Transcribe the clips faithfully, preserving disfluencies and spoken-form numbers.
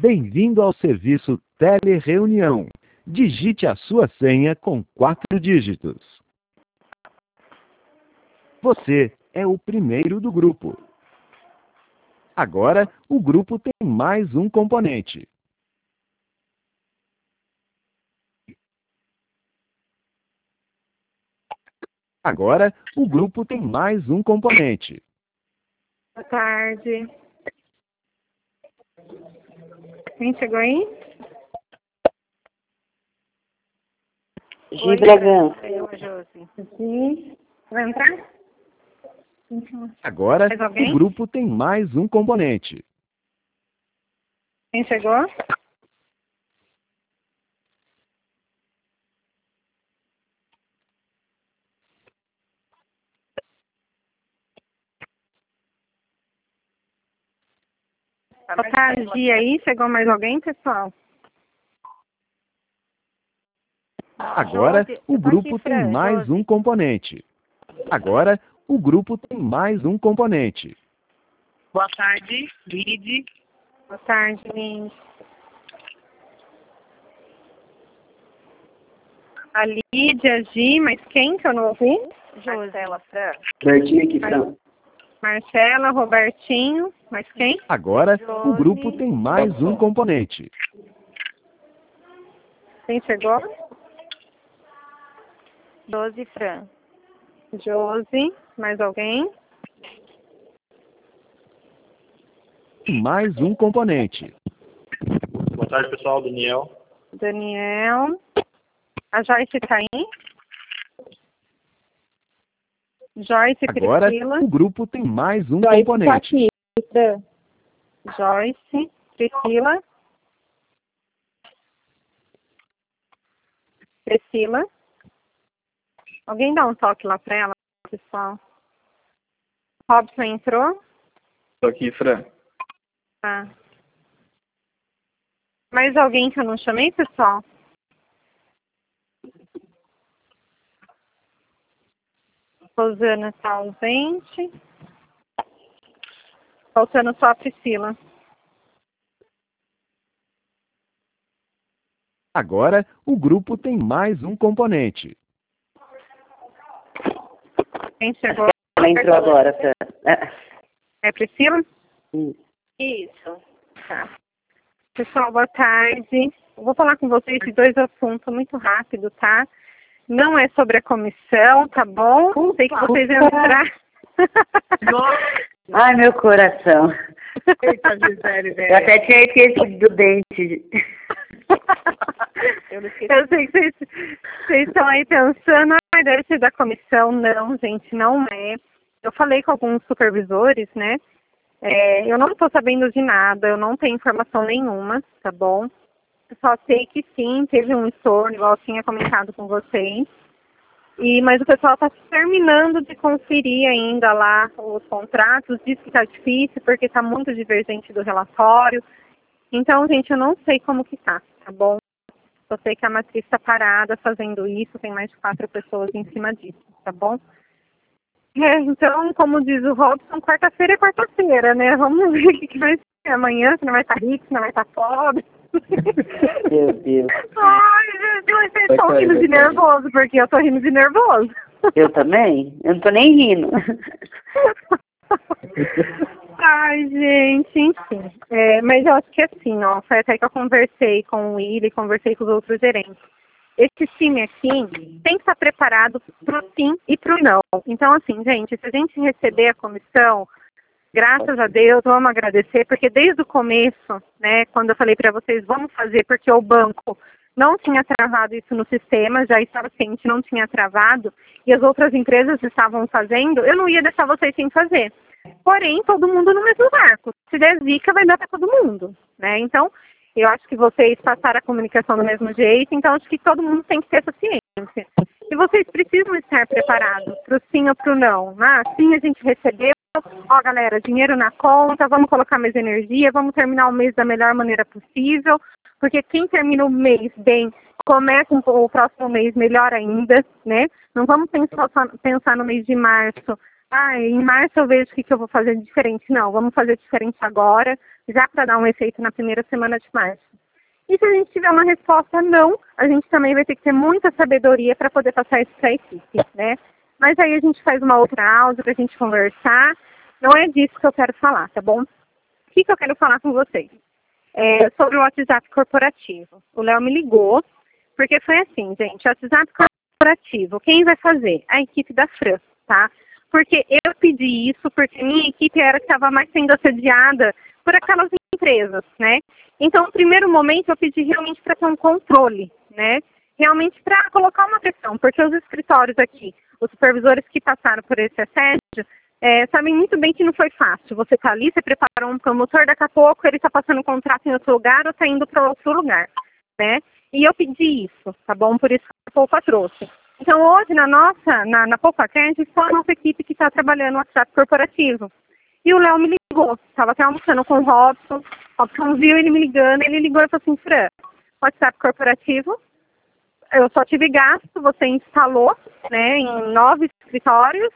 Bem-vindo ao serviço Telereunião. Digite a sua senha com quatro dígitos. Você é o primeiro do grupo. Agora, o grupo tem mais um componente. Agora, o grupo tem mais um componente. Boa tarde. Quem chegou aí? Gi Bragança. Eu, Josi. Sim. Vai entrar? Agora, Mais alguém? o grupo tem mais um componente. Quem chegou? Boa tarde aí. Chegou mais alguém, pessoal? Agora, Josi, o eu tô grupo aqui, tem Fran, mais Josi. um componente. Agora, o grupo tem mais um componente. Boa tarde, Lide. Boa tarde, Lins. A Lídia, a Gi, mas quem que eu não ouvi? Marcela, Fran. Bertinho aqui, Fran. Marcela, Robertinho, mas quem? Agora, o Josi. grupo tem mais um componente. Quem chegou? Josi, Fran. Josi, mais alguém? Mais um componente. Boa tarde, pessoal. Daniel. Daniel. A Joyce tá aí? Joyce, Agora, Priscila. o grupo tem mais um Joyce componente. tá aqui. Fran. Joyce, Priscila. Priscila. Alguém dá um toque lá pra ela, pessoal? Robson entrou? Tô aqui, Fran. Tá. Mais alguém que eu não chamei, pessoal? Rosana tá ausente. Faltando só a Priscila. Agora, o grupo tem mais um componente. Quem chegou? Ela entrou agora, Fran. Ah, É Priscila? isso. Isso. Tá. Pessoal, boa tarde. Eu vou falar com vocês de dois assuntos muito rápido, tá? Não é sobre a comissão, tá bom? Sei que vocês vão entrar. Ai, meu coração. Eita, Gisele, velho. Eu até tinha esquecido do dente. Eu não esqueci. Eu sei que vocês, vocês estão aí pensando, ah, deve ser da comissão. Não, gente, não é. Eu falei com alguns supervisores, né? É, eu não estou sabendo de nada, eu não tenho informação nenhuma, tá bom? Eu só sei que sim, teve um estorno, igual eu tinha comentado com vocês. E, mas o pessoal está terminando de conferir ainda lá os contratos, diz que está difícil porque está muito divergente do relatório. Então, gente, eu não sei como que tá, tá bom? Só sei que a matriz está parada fazendo isso, tem mais de quatro pessoas em cima disso, tá bom? É, então, como diz o Robson, quarta-feira é quarta-feira, né? Vamos ver o que, que vai ser amanhã, se não vai estar rico, se não vai estar pobre. Meu Deus. Ai, Jesus, vocês estão Vai, rindo vai, de vai. nervoso, porque eu tô rindo de nervoso. Eu também? Eu não tô nem rindo. Ai, gente, enfim. É, mas eu acho que assim, ó, foi até que eu conversei com o Willi, conversei com os outros gerentes. Esse time aqui tem que estar preparado pro sim e pro não. Então, assim, gente, se a gente receber a comissão, graças a Deus, vamos agradecer, porque desde o começo, né, quando eu falei para vocês, vamos fazer, porque o banco não tinha travado isso no sistema, já estava ciente, não tinha travado, e as outras empresas estavam fazendo, eu não ia deixar vocês sem fazer. Porém, todo mundo no mesmo barco. Se der zica, vai dar para todo mundo, né? Então, eu acho que vocês passaram a comunicação do mesmo jeito, então acho que todo mundo tem que ter essa ciência. E vocês precisam estar preparados para o sim ou para o não. Ah, sim, a gente recebeu. Ó, galera, dinheiro na conta, vamos colocar mais energia, vamos terminar o mês da melhor maneira possível, porque quem termina o mês bem, começa o próximo mês melhor ainda, né? Não vamos pensar, só, pensar no mês de março, ah, em março eu vejo o que, que eu vou fazer de diferente. Não, vamos fazer diferente agora, já para dar um efeito na primeira semana de março. E se a gente tiver uma resposta não, a gente também vai ter que ter muita sabedoria para poder passar isso para a equipe, né? Mas aí a gente faz uma outra áudio para a gente conversar. Não é disso que eu quero falar, tá bom? O que, que eu quero falar com vocês? É sobre o WhatsApp corporativo. O Léo me ligou, porque foi assim, gente, o WhatsApp corporativo, quem vai fazer? A equipe da Fran, tá? Porque eu pedi isso, porque minha equipe era que estava mais sendo assediada por aquelas empresas, né? Então, no primeiro momento, eu pedi realmente para ter um controle, né? Realmente para colocar uma pressão, porque os escritórios aqui, os supervisores que passaram por esse assédio, é, sabem muito bem que não foi fácil. Você está ali, você preparou um promotor, daqui a pouco ele está passando um contrato em outro lugar ou está indo para outro lugar, né? E eu pedi isso, tá bom? Por isso que a Poupa trouxe. Então, hoje, na nossa, na, na Poupa Credit, foi a nossa equipe que está trabalhando no WhatsApp corporativo. E o Léo me ligou, estava até almoçando com o Robson, o Robson viu ele me ligando, ele ligou e falou assim, Fran, WhatsApp corporativo, eu só tive gasto, você instalou, né, em nove escritórios,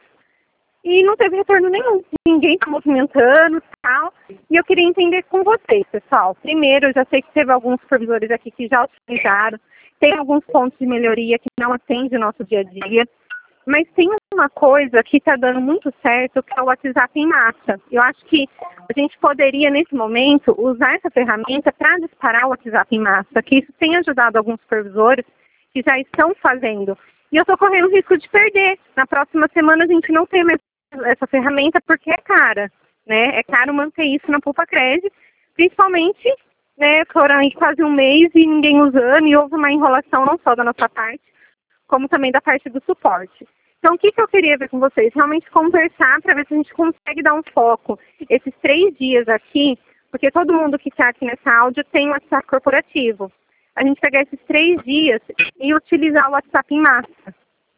e não teve retorno nenhum. Ninguém está movimentando e tal. E eu queria entender com vocês, pessoal. Primeiro, eu já sei que teve alguns supervisores aqui que já utilizaram. Tem alguns pontos de melhoria que não atendem o nosso dia a dia. Mas tem uma coisa que está dando muito certo, que é o WhatsApp em massa. Eu acho que a gente poderia, nesse momento, usar essa ferramenta para disparar o WhatsApp em massa, que isso tem ajudado alguns supervisores que já estão fazendo. E eu estou correndo o risco de perder. Na próxima semana a gente não tem mais essa ferramenta porque é cara, né? É caro manter isso na Poupa Credit, principalmente, né, foram aí quase um mês e ninguém usando, e houve uma enrolação não só da nossa parte, como também da parte do suporte. Então, o que, que eu queria ver com vocês? Realmente conversar para ver se a gente consegue dar um foco esses três dias aqui, porque todo mundo que está aqui nessa áudio tem um WhatsApp corporativo. A gente pegar esses três dias e utilizar o WhatsApp em massa.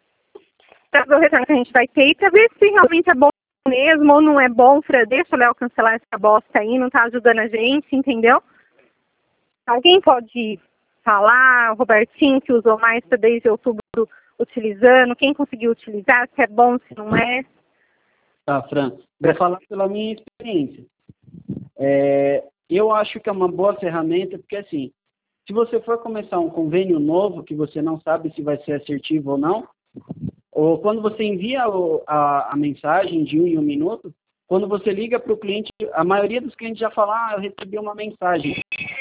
Para ver o retorno que a gente vai ter e para ver se realmente é bom mesmo ou não é bom. Fran, deixa o Léo cancelar essa bosta aí, não está ajudando a gente, entendeu? Alguém pode falar, o Robertinho que usou mais desde outubro utilizando, quem conseguiu utilizar, se é bom, se não é? Tá, Fran, vou falar pela minha experiência. É, eu acho que é uma boa ferramenta, porque assim, se você for começar um convênio novo, que você não sabe se vai ser assertivo ou não, ou quando você envia o, a, a mensagem de um em um minuto, quando você liga para o cliente, a maioria dos clientes já fala, ah, eu recebi uma mensagem.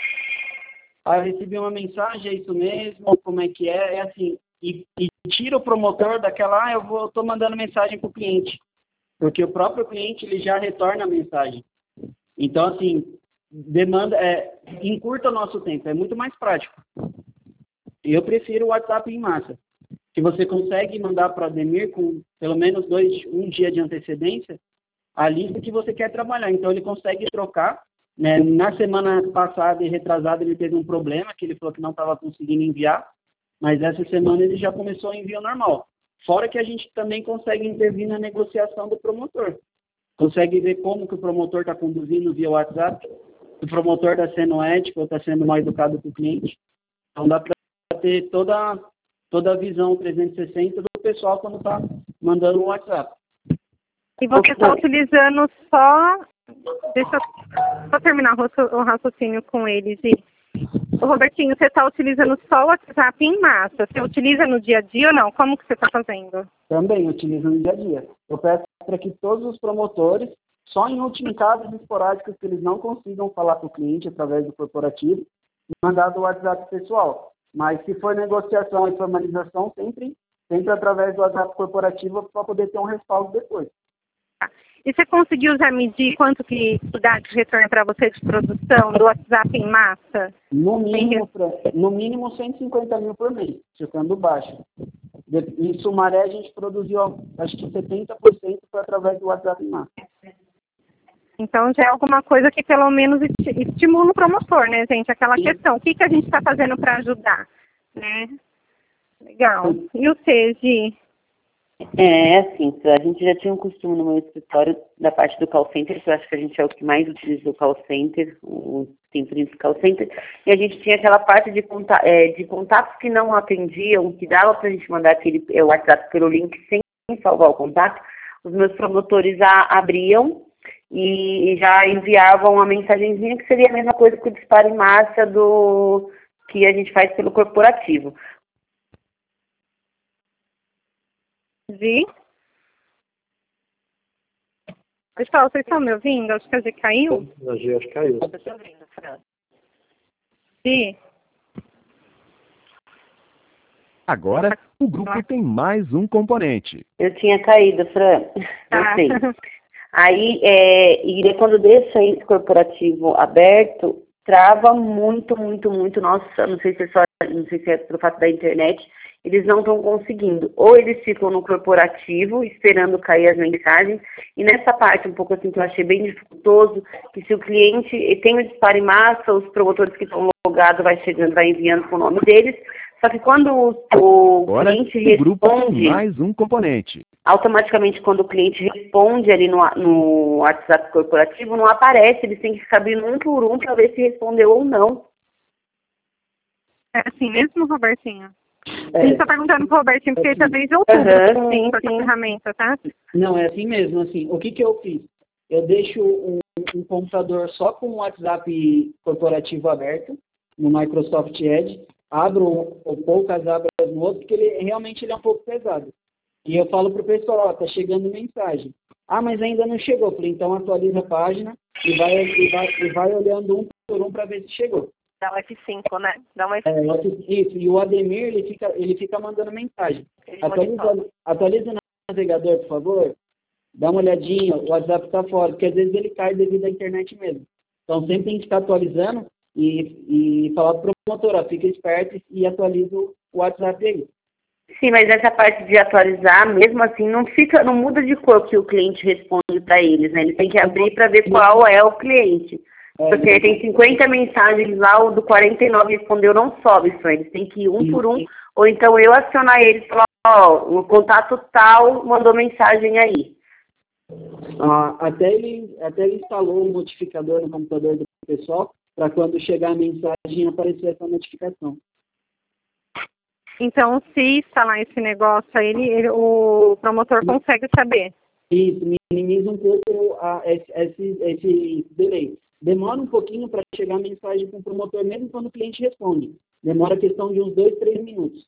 Ah, eu recebi uma mensagem, é isso mesmo, como é que é, é assim, e, e tira o promotor daquela, ah, eu vou, estou mandando mensagem para o cliente, porque o próprio cliente, ele já retorna a mensagem. Então, assim, demanda, é, encurta o nosso tempo, é muito mais prático. Eu prefiro o WhatsApp em massa, que você consegue mandar para o Ademir com pelo menos dois, um dia de antecedência a lista que você quer trabalhar. Então, ele consegue trocar. Né? Na semana passada e retrasada, ele teve um problema, que ele falou que não estava conseguindo enviar, mas essa semana ele já começou o envio normal. Fora que a gente também consegue intervir na negociação do promotor. Consegue ver como que o promotor está conduzindo via WhatsApp, se o promotor está sendo ético ou está sendo mal educado com o cliente. Então, dá para ter toda, toda a visão trezentos e sessenta do pessoal quando está mandando o WhatsApp. E você está utilizando só... Deixa eu só terminar o raciocínio com eles. E, o Robertinho, você está utilizando só o WhatsApp em massa? Você utiliza no dia a dia ou não? Como que você está fazendo? Também utilizo no dia a dia. Eu peço para que todos os promotores, só em últimos casos esporádicos que eles não consigam falar com o cliente através do corporativo, mandar do WhatsApp pessoal. Mas se for negociação e formalização, sempre, sempre através do WhatsApp corporativo para poder ter um respaldo depois. E você conseguiu já medir quanto que dá de retorno para você de produção do WhatsApp em massa? No mínimo, no mínimo cento e cinquenta mil por mês, ficando baixo. Em Sumaré, a gente produziu, acho que setenta por cento foi através do WhatsApp em massa. Então, já é alguma coisa que pelo menos estimula o promotor, né, gente? Aquela Sim. questão, o que, que a gente está fazendo para ajudar, né? Legal. Sim. E o C, Gi? É, assim, a gente já tinha um costume no meu escritório da parte do call center, que eu acho que a gente é o que mais utiliza o call center, o tempo de call center, e a gente tinha aquela parte de, conta, é, de contatos que não atendiam, que dava para a gente mandar aquele é, WhatsApp pelo link sem salvar o contato, os meus promotores a, abriam e, e já enviavam uma mensagenzinha que seria a mesma coisa que o disparo em massa do que a gente faz pelo corporativo. Vi? Pessoal, vocês estão me ouvindo? Acho que a G caiu. A G acho que caiu. Eu tô ouvindo, Fran. Vi? Agora, o grupo tem mais um componente. Eu tinha caído, Fran. Tá. Eu sei. Aí, é, e quando deixa esse corporativo aberto, trava muito, muito, muito. Nossa, não sei se é só, não sei se é pelo fato da internet, eles não estão conseguindo. Ou eles ficam no corporativo, esperando cair as mensagens, e nessa parte, um pouco assim, que eu achei bem dificultoso, que se o cliente tem o disparo em massa, os promotores que estão logados vai chegando, vai enviando com o nome deles, só que quando o, o Agora, cliente o grupo tem responde, mais um componente. automaticamente quando o cliente responde ali no, no WhatsApp corporativo, não aparece, eles têm que ficar abrindo um por um para ver se respondeu ou não. É assim mesmo, Robertinho? É. A gente tá perguntando pro Robertinho, porque ele tá desde Aham, outubro sim, com essa sim. ferramenta, tá? Não, é assim mesmo, assim. O que que eu fiz? Eu deixo um, um computador só com o WhatsApp corporativo aberto, no Microsoft Edge, abro ou poucas abras no outro, porque ele, realmente ele é um pouco pesado. E eu falo pro pessoal, ó, tá chegando mensagem. Ah, mas ainda não chegou. Eu falei, então atualiza a página e vai, e vai, e vai olhando um por um para ver se chegou. Dá um F cinco, né? Dá um F É, isso, e o Ademir, ele fica, ele fica mandando mensagem. Ele Atualiza, monitora. atualiza no navegador, por favor. Dá uma olhadinha, o WhatsApp está fora, porque às vezes ele cai devido à internet mesmo. Então sempre tem que ficar atualizando e, e falar para o promotor, ó, fica esperto e atualiza o WhatsApp aí. Sim, mas essa parte de atualizar, mesmo assim, não fica, não muda de cor que o cliente responde para eles, né? Ele tem que abrir para ver qual é o cliente. Porque tem cinquenta mensagens lá, o do quarenta e nove respondeu, não sobe, só eles têm que ir um por um, ou então eu acionar eles e falar, ó, o contato tal mandou mensagem aí. Ah, até, ele, até ele instalou um notificador no computador do pessoal, para quando chegar a mensagem aparecer essa notificação. Então, se instalar esse negócio aí, ele, ele- o promotor consegue saber. Isso, minimiza um pouco a, esse, esse, esse delay. Demora um pouquinho para chegar a mensagem para o promotor, mesmo quando o cliente responde. Demora questão de uns dois, três minutos.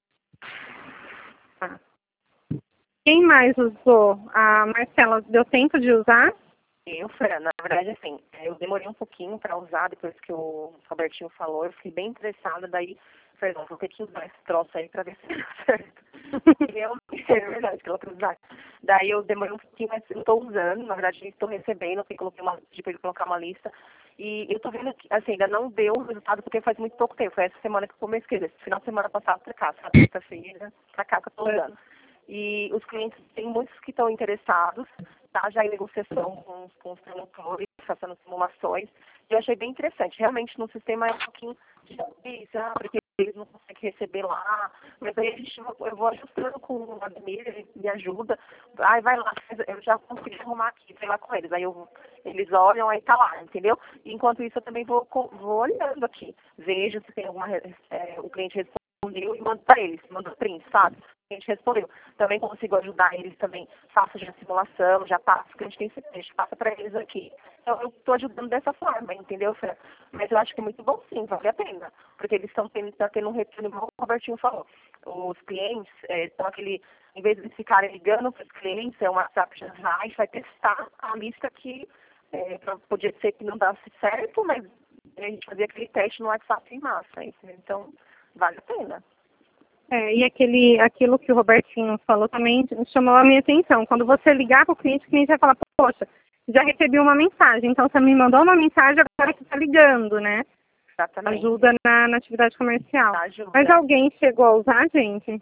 Tá. Quem mais usou? A Marcela, deu tempo de usar? Eu, Fran, na verdade, assim, eu demorei um pouquinho para usar, depois que o Robertinho falou, eu fiquei bem interessada, daí, perdão, vou ter que usar esse troço aí para ver se deu certo. Eu, é verdade, que ela quer usar. Daí eu demorei um pouquinho, mas eu estou usando, na verdade, estou recebendo, eu coloquei uma, pedi para ele colocar uma lista, e eu estou vendo que, assim, ainda não deu o resultado, porque faz muito pouco tempo, foi essa semana que eu comecei, esse final de semana passado para cá, sabe, sexta-feira, para cá que eu estou usando. E os clientes, tem muitos que estão interessados, tá, já em negociação com, com os promotores, fazendo simulações, e eu achei bem interessante. Realmente, no sistema é um pouquinho difícil, ah, porque eles não conseguem receber lá, mas aí a gente, eu vou ajustando com o Ademir, ele me ajuda, aí vai lá, eu já consegui arrumar aqui, sei lá com eles, aí eu, eles olham, aí tá lá, entendeu? E enquanto isso, eu também vou, vou olhando aqui, vejo se tem alguma, é, o cliente respondeu e mando para eles, mando print, sabe? A gente respondeu. Também consigo ajudar eles também, faço já simulação, já passo, que a gente tem a gente passa para eles aqui. Então eu estou ajudando dessa forma, entendeu, Fran? Mas eu acho que é muito bom sim, vale a pena. Porque eles estão tendo, tá tendo um retorno, como o Robertinho falou. Os clientes estão é, aquele, em vez de ficarem ligando para os clientes, é um WhatsApp já vai, vai testar a lista que é, pra, podia ser que não desse certo, mas a gente fazia aquele teste no WhatsApp em massa. Entendeu? Então, vale a pena. É, e aquele, aquilo que o Robertinho falou também chamou a minha atenção. Quando você ligar para o cliente, o cliente vai falar, poxa, já recebi uma mensagem, então você me mandou uma mensagem, agora você está ligando, né? Exatamente. Ajuda na, na atividade comercial. Ajuda. Mas alguém chegou a usar, gente?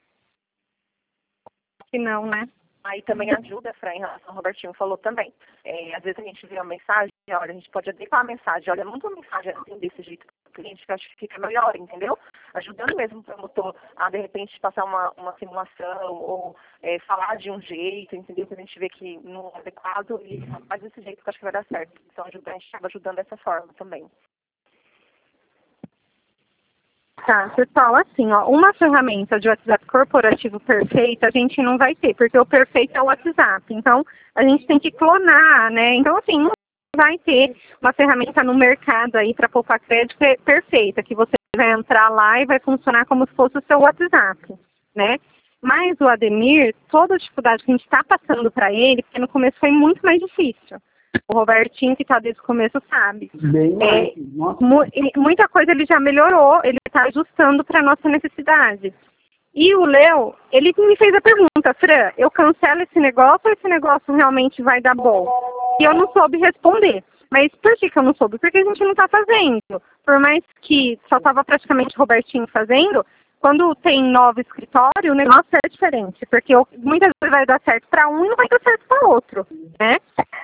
Que não, né? Aí também ajuda, Fran, em relação ao Robertinho falou também. É, às vezes a gente vê uma mensagem, olha, a gente pode adequar a mensagem, olha, muito uma mensagem assim, desse jeito para o cliente, que eu acho que fica melhor, entendeu? Ajudando mesmo o promotor a, de repente, passar uma, uma simulação ou é, falar de um jeito, entendeu? Que a gente vê que não é adequado e faz desse jeito que eu acho que vai dar certo. Então ajuda, a gente acaba ajudando dessa forma também. Tá, pessoal, assim, ó, uma ferramenta de WhatsApp corporativo perfeita a gente não vai ter, porque o perfeito é o WhatsApp. Então, a gente tem que clonar, né? Então, assim, não vai ter uma ferramenta no mercado aí para poupar crédito perfeita, que você vai entrar lá e vai funcionar como se fosse o seu WhatsApp, né? Mas o Ademir, toda a dificuldade que a gente está passando para ele, porque no começo foi muito mais difícil. O Robertinho, que está desde o começo, sabe. Bem, é, mu muita coisa ele já melhorou, ele está ajustando para a nossa necessidade. E o Léo, ele me fez a pergunta, Fran, eu cancelo esse negócio ou esse negócio realmente vai dar bom? E eu não soube responder. Mas por que, que eu não soube? Porque a gente não está fazendo. Por mais que só estava praticamente o Robertinho fazendo, quando tem novo escritório, o negócio é diferente. Porque eu, muitas vezes vai dar certo para um e não vai dar certo para outro, né?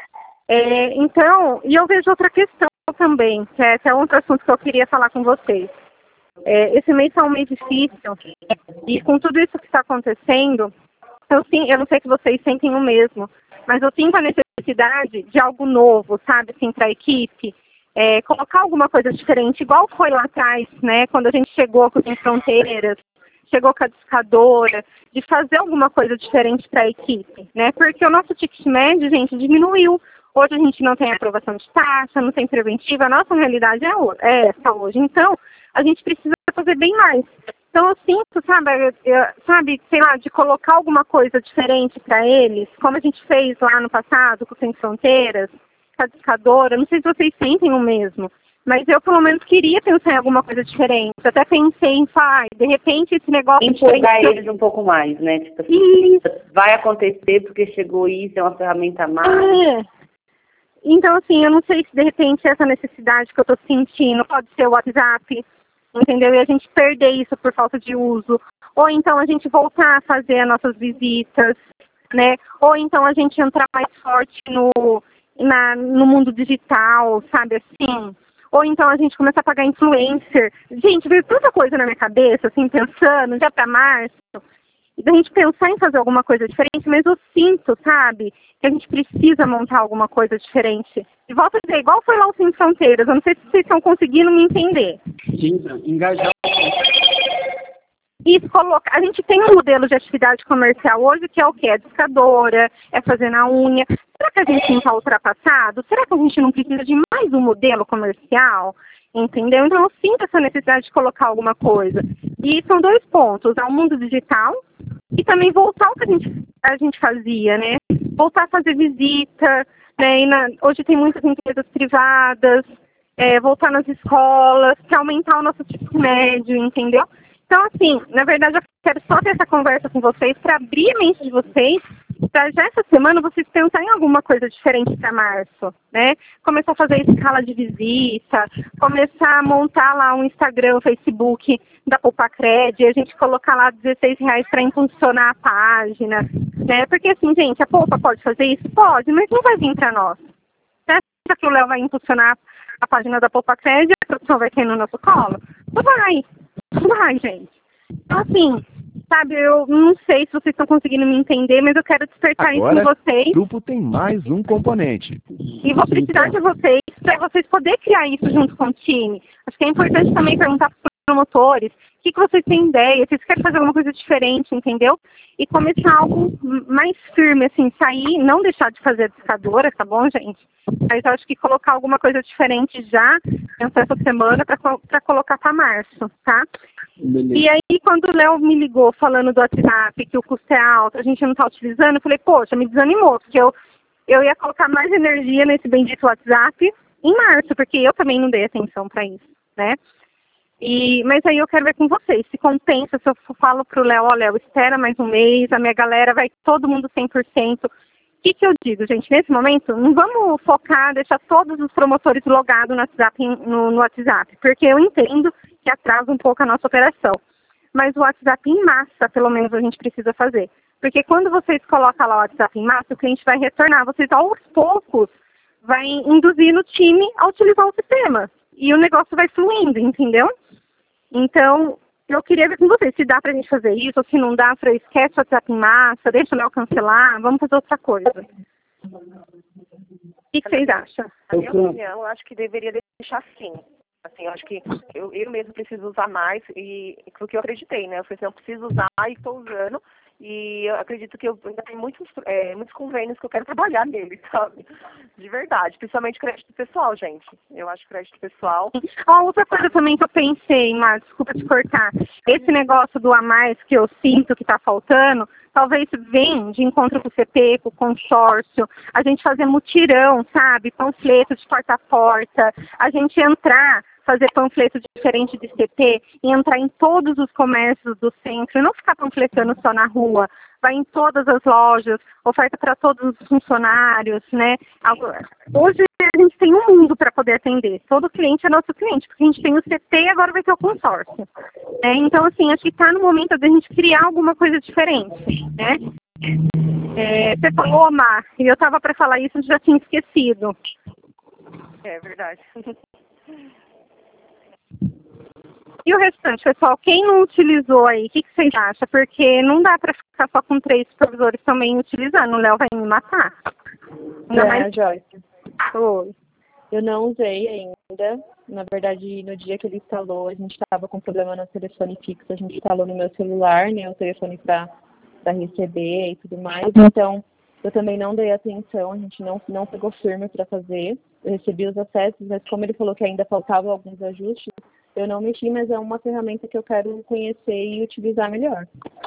É, então, e eu vejo outra questão também, que é, que é outro assunto que eu queria falar com vocês. É, esse mês é um mês difícil, e com tudo isso que está acontecendo, eu, sim, eu não sei se vocês sentem o mesmo, mas eu sinto a necessidade de algo novo, sabe, assim, para a equipe, é, colocar alguma coisa diferente, igual foi lá atrás, né, quando a gente chegou com Sem Fronteiras, chegou com a discadora, de fazer alguma coisa diferente para a equipe, né, porque o nosso ticket médio, gente, diminuiu. Hoje a gente não tem aprovação de taxa, não tem preventiva, a nossa realidade é essa hoje. Então, a gente precisa fazer bem mais. Então, eu sinto, sabe, eu, sabe, sei lá, de colocar alguma coisa diferente para eles, como a gente fez lá no passado com o Sem Fronteiras, com a discadora. Não sei se vocês sentem o mesmo, mas eu, pelo menos, queria pensar em alguma coisa diferente. Até pensei em, ah, de repente, esse negócio... Empolgar eles um pouco mais, né? Tipo assim, isso. Vai acontecer porque chegou isso, é uma ferramenta a mais. É. Então, assim, eu não sei se de repente essa necessidade que eu estou sentindo pode ser o WhatsApp, entendeu? E a gente perder isso por falta de uso. Ou então a gente voltar a fazer as nossas visitas, né? Ou então a gente entrar mais forte no, na, no mundo digital, sabe assim? Ou então a gente começar a pagar influencer. Gente, veio tanta coisa na minha cabeça, assim, pensando, já para março. E da gente pensar em fazer alguma coisa diferente, mas eu sinto, sabe, que a gente precisa montar alguma coisa diferente. E volto a dizer, igual foi lá o Sem Fronteiras, eu não sei se vocês estão conseguindo me entender. Sim, engajar. Isso coloca, a gente tem um modelo de atividade comercial hoje que é o quê? É discadora, é fazer na unha. Será que a gente não está ultrapassado? Será que a gente não precisa de mais um modelo comercial? Entendeu? Então eu sinto essa necessidade de colocar alguma coisa. E são dois pontos, é o mundo digital e também voltar ao que a gente, a gente fazia, né? Voltar a fazer visita, né? E na, hoje tem muitas empresas privadas, é, voltar nas escolas, para aumentar o nosso ticket médio, entendeu? Então, assim, na verdade, eu quero só ter essa conversa com vocês para abrir a mente de vocês, para já essa semana vocês pensarem em alguma coisa diferente para março, né? Começar a fazer escala de visita, começar a montar lá um Instagram, um Facebook da Poupacred, a gente colocar lá dezesseis reais para impulsionar a página, né? Porque, assim, gente, a Poupa pode fazer isso? Pode, mas não vai vir para nós. Você acha que o Léo vai impulsionar a página da Poupacred e a produção vai cair no nosso colo? Não vai. Ai, gente. Então, assim, sabe, eu não sei se vocês estão conseguindo me entender, mas eu quero despertar Agora, isso em vocês. O grupo tem mais um componente. E vou precisar de vocês para vocês poderem criar isso junto com o time. Acho que é importante também perguntar para os promotores o que, que vocês têm ideia, se vocês querem fazer alguma coisa diferente, entendeu? E começar algo mais firme, assim, sair, não deixar de fazer a discadora, tá bom, gente? Mas eu acho que colocar alguma coisa diferente já, pensar essa semana, para colocar para março, tá? Beleza. E aí, quando o Léo me ligou falando do WhatsApp, que o custo é alto, a gente não está utilizando, eu falei, poxa, me desanimou, porque eu, eu ia colocar mais energia nesse bendito WhatsApp em março, porque eu também não dei atenção para isso, né? E, mas aí eu quero ver com vocês, se compensa, se eu falo pro Léo, ó, Léo, espera mais um mês, a minha galera vai todo mundo cem por cento. O que que eu digo, gente? Nesse momento, não vamos focar, deixar todos os promotores logados no WhatsApp, no, no WhatsApp, porque eu entendo que atrasa um pouco a nossa operação. Mas o WhatsApp em massa, pelo menos, a gente precisa fazer. Porque quando vocês colocam lá o WhatsApp em massa, o cliente vai retornar. Vocês, aos poucos, vai induzir no time a utilizar o sistema. E o negócio vai fluindo, entendeu? Então, eu queria ver com vocês se dá pra gente fazer isso, ou se não dá, pra esquece o WhatsApp em massa, deixa o Léo cancelar, vamos fazer outra coisa. O que, que vocês acham? Na minha opinião, eu acho que deveria deixar assim. Assim, eu acho que eu, eu mesmo preciso usar mais e porque eu acreditei, né? Eu falei assim, eu preciso usar e estou usando. E eu acredito que eu ainda tenho muitos, é, muitos convênios que eu quero trabalhar nele, sabe? De verdade. Principalmente crédito pessoal, gente. Eu acho crédito pessoal. Ó, outra coisa também que eu pensei, Mar, desculpa te cortar. Esse negócio do a mais que eu sinto que está faltando, talvez venha de encontro com o C P, com o consórcio, a gente fazer mutirão, sabe? Panfleto de porta a porta, a gente entrar, fazer panfleto diferente de C P e entrar em todos os comércios do centro, não ficar panfletando só na rua, vai em todas as lojas, oferta para todos os funcionários, né? Hoje a gente tem um mundo para poder atender, todo cliente é nosso cliente, porque a gente tem o C P e agora vai ter o consórcio. Né? Então, assim, acho que está no momento de a gente criar alguma coisa diferente, né? É, você falou, Mar, e eu estava para falar isso, eu já tinha esquecido. É verdade. E o restante, pessoal, quem não utilizou aí, o que, que vocês acham? Porque não dá para ficar só com três supervisores também utilizando, o Léo vai me matar. Ainda é, mais... Joyce. Oi. Eu não usei ainda. Na verdade, no dia que ele instalou, a gente estava com problema no telefone fixo, a gente instalou no meu celular, né, o telefone para receber e tudo mais. Então, eu também não dei atenção, a gente não, não pegou firme para fazer. Eu recebi os acessos, mas como ele falou que ainda faltavam alguns ajustes, eu não mexi, mas é uma ferramenta que eu quero conhecer e utilizar melhor.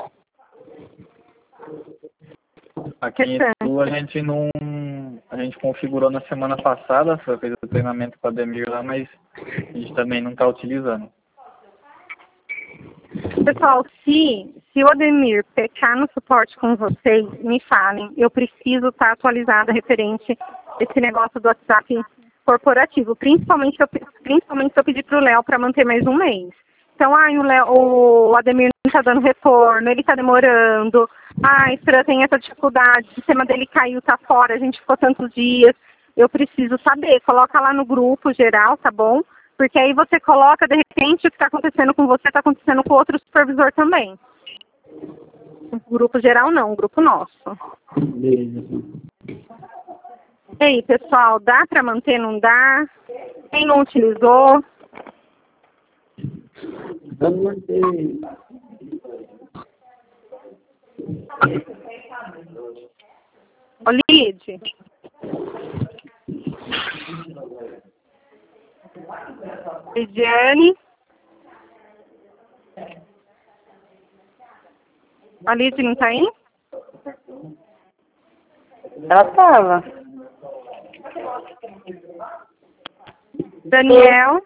Aqui em Itu a gente não. A gente configurou na semana passada, foi fez o treinamento com a Ademir lá, mas a gente também não está utilizando. Pessoal, se, se o Ademir pecar no suporte com vocês, me falem. Eu preciso estar atualizada referente a esse negócio do WhatsApp corporativo, principalmente se eu, principalmente se eu pedir para o Léo para manter mais um mês. Então, ai, o, Léo, o Ademir não está dando retorno, ele está demorando, ai, Fran tem essa dificuldade, o sistema dele caiu, está fora, a gente ficou tantos dias. Eu preciso saber, coloca lá no grupo geral, tá bom? Porque aí você coloca, de repente, o que está acontecendo com você está acontecendo com outro supervisor também. Grupo geral não, um grupo nosso. Beleza. E aí, pessoal, dá para manter, não dá? Quem não utilizou? Vamos manter. Ô, Lid. Lidiane. A Lid não tá aí? Ela estava. Daniel.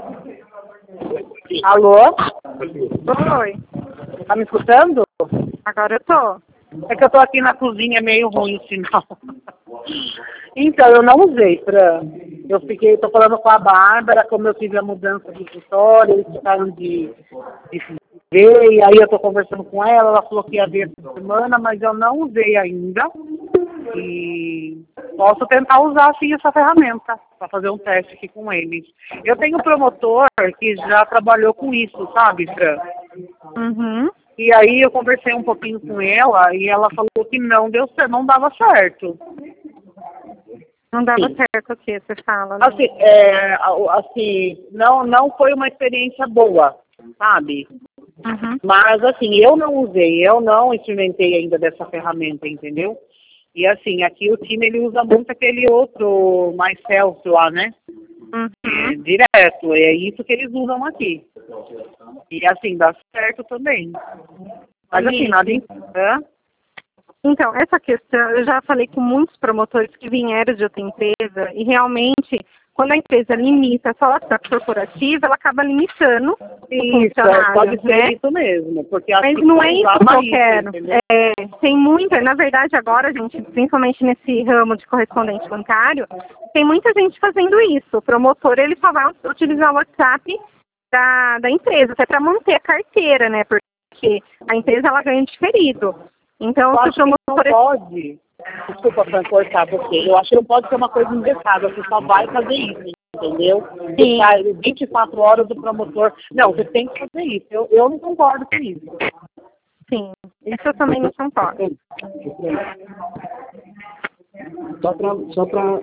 Alô? Oi. Tá me escutando? Agora eu tô. É que eu tô aqui na cozinha, é meio ruim o sinal. Então, eu não usei, Fran. Eu fiquei, tô falando com a Bárbara, como eu tive a mudança de escritório, eles ficaram de, de ver, e aí eu tô conversando com ela, ela falou que ia ver essa semana, mas eu não usei ainda. E posso tentar usar, sim, essa ferramenta, para fazer um teste aqui com eles. Eu tenho um promotor que já trabalhou com isso, sabe, Fran? Uhum. E aí eu conversei um pouquinho com ela e ela falou que não deu certo, não dava certo. Não dava Sim. certo o que você fala, né? Assim, é, assim não, não foi uma experiência boa, sabe? Uhum. Mas assim, eu não usei, eu não experimentei ainda dessa ferramenta, entendeu? E assim, aqui o time ele usa muito aquele outro mais Celsius lá, né? Uhum. É, direto, é isso que eles usam aqui. E assim, dá certo também. Mas assim, nada em... Hã? Então, essa questão, eu já falei com muitos promotores que vieram de outra empresa e realmente, quando a empresa limita só a WhatsApp corporativa, ela acaba limitando o Isso, funcionário, pode ser né? isso mesmo. Porque Mas acho não é isso que eu isso, quero. entendeu? É, tem muita, na verdade agora, gente, principalmente nesse ramo de correspondente bancário, tem muita gente fazendo isso. O promotor, ele só vai utilizar o WhatsApp da, da empresa, até para manter a carteira, né? Porque a empresa, ela ganha diferido. Então, Eu se o acho que não promotor... pode, desculpa para cortar você, eu acho que não pode ser uma coisa engessada, você só vai fazer isso, entendeu? Sim. Deixar vinte e quatro horas do promotor, não, você tem que fazer isso, eu, eu não concordo com isso. Sim, isso eu também não concordo. Só para só para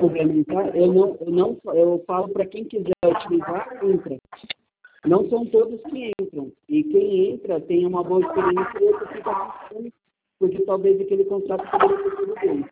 complementar, eu não, eu não, eu falo para quem quiser utilizar, entra. Não são todos que entram. E quem entra tem uma boa experiência e outro fica passando, porque talvez aquele contrato poderia ter sido dele.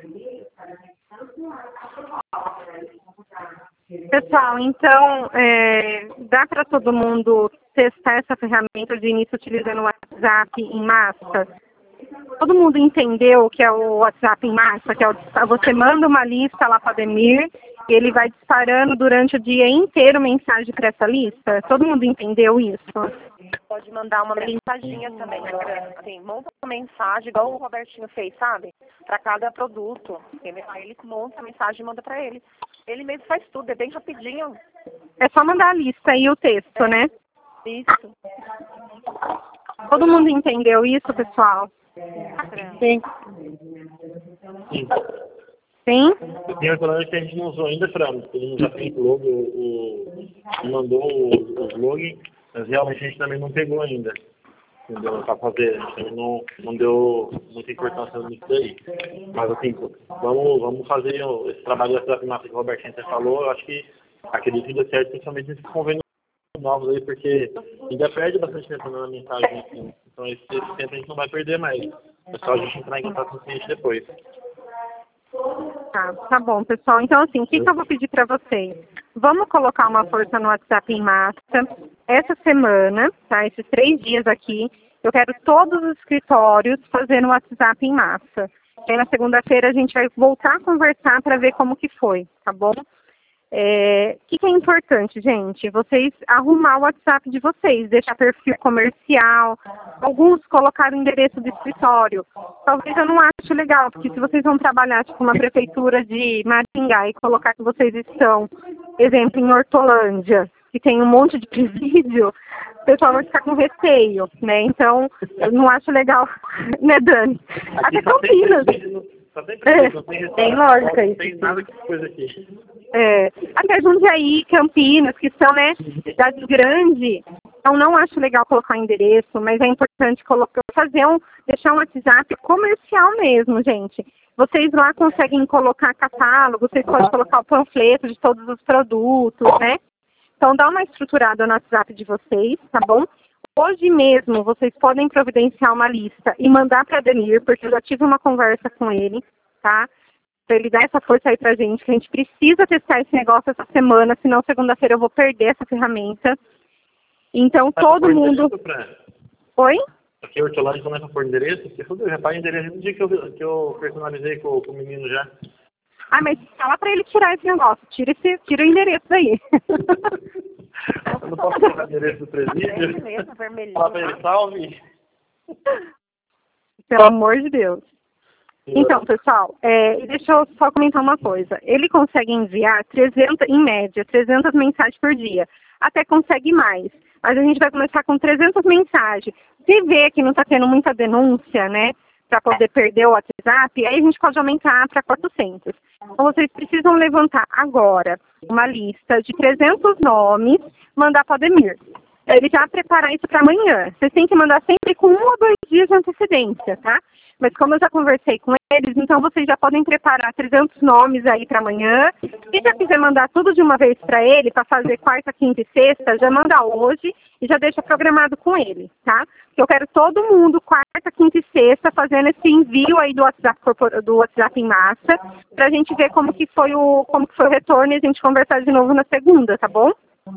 Pessoal, então, é, dá para todo mundo testar essa ferramenta de início utilizando o WhatsApp em massa? Todo mundo entendeu o que é o WhatsApp em massa? Que é o, você manda uma lista lá para o Ademir e ele vai disparando durante o dia inteiro mensagem para essa lista? Todo mundo entendeu isso? Pode mandar uma mensaginha também, assim, monta uma mensagem, igual o Robertinho fez, sabe? Para cada produto. Aí ele monta a mensagem e manda para ele. Ele mesmo faz tudo, é bem rapidinho. É só mandar a lista e o texto, né? Isso. Todo mundo entendeu isso, pessoal? Sim. Sim? Tem outra que a gente não usou ainda, Fran, porque a gente já fez logo, o, o, mandou os, os login, mas realmente a gente também não pegou ainda. Entendeu? Para fazer, a gente também não, não deu muita importância nisso daí. Mas assim, vamos, vamos fazer esse trabalho da massa que o Robertinho até falou, eu acho que acredito que dê certo, principalmente nesses convênios novos aí, porque ainda perde bastante tempo na mensagem, assim. Então esse, esse tempo a gente não vai perder mais. É só a gente entrar em contato com o cliente depois. Tá, tá bom, pessoal. Então, assim, o que, que eu vou pedir para vocês? Vamos colocar uma força no WhatsApp em massa. Essa semana, tá? Esses três dias aqui, eu quero todos os escritórios fazendo WhatsApp em massa. Aí na segunda-feira a gente vai voltar a conversar para ver como que foi, tá bom? É, o que, que é importante, gente? Vocês arrumar o WhatsApp de vocês, deixar perfil comercial, alguns colocaram o endereço do escritório. Talvez eu não ache legal, porque se vocês vão trabalhar tipo uma prefeitura de Maringá e colocar que vocês estão, exemplo, em Hortolândia, que tem um monte de presídio, o pessoal vai ficar com receio, né? Então, eu não acho legal, né, Dani? Até Campinas. Só tem presídio, não tem, tem lógica isso. Não tem nada que coisa aqui. É, até Jundiaí, Campinas, que são, né, cidades grandes, então não acho legal colocar endereço, mas é importante colocar, fazer um, deixar um WhatsApp comercial mesmo, gente. Vocês lá conseguem colocar catálogo, vocês podem colocar o panfleto de todos os produtos, né? Então dá uma estruturada no WhatsApp de vocês, tá bom? Hoje mesmo vocês podem providenciar uma lista e mandar para Ademir, porque eu já tive uma conversa com ele, tá? Para ele dar essa força aí pra gente, que a gente precisa testar esse negócio essa semana, senão segunda-feira eu vou perder essa ferramenta. Então, Mas todo mundo... Oi? Aqui, Hortolândia, não é para pôr endereço? Porque eu reparei endereço no dia que eu, que eu personalizei com, com o menino já. Ah, mas fala para ele tirar esse negócio. Tira, esse, tira o endereço daí. Eu não posso colocar o endereço do presídio? Fala para ele, salve. Pelo amor de Deus. Então, pessoal, é, deixa eu só comentar uma coisa. Ele consegue enviar trezentas, em média, trezentas mensagens por dia. Até consegue mais. Mas a gente vai começar com trezentas mensagens. Se vê que não está tendo muita denúncia, né, para poder perder o WhatsApp, aí a gente pode aumentar para quatrocentos. Então, vocês precisam levantar agora uma lista de trezentos nomes, mandar para o Ademir. Ele já preparar isso para amanhã. Vocês têm que mandar sempre com um ou dois dias de antecedência, tá? Mas como eu já conversei com eles, então vocês já podem preparar trezentos nomes aí para amanhã. Se já quiser mandar tudo de uma vez para ele, para fazer quarta, quinta e sexta, já manda hoje e já deixa programado com ele, tá? Porque eu quero todo mundo, quarta, quinta e sexta, fazendo esse envio aí do WhatsApp, do WhatsApp em massa, para a gente ver como que foi o, como que foi o retorno e a gente conversar de novo na segunda, tá bom?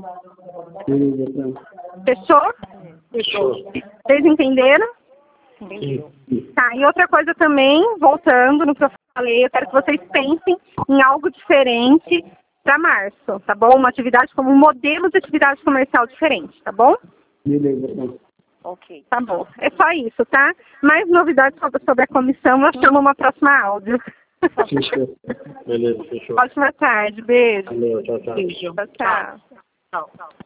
Fechou? Fechou. Vocês entenderam? Sim. Tá, e outra coisa também, voltando no que eu falei, eu quero que vocês pensem em algo diferente para março, tá bom? Uma atividade como um modelo de atividade comercial diferente, tá bom? Beleza. Ok. Tá bom. É só isso, tá? Mais novidades sobre, sobre a comissão, nós chamamos uma próxima áudio. Fechou. Beleza, fechou. Ótima tarde, beijo. Valeu, tchau, tchau. Beijo. Tchau, tchau. Tchau.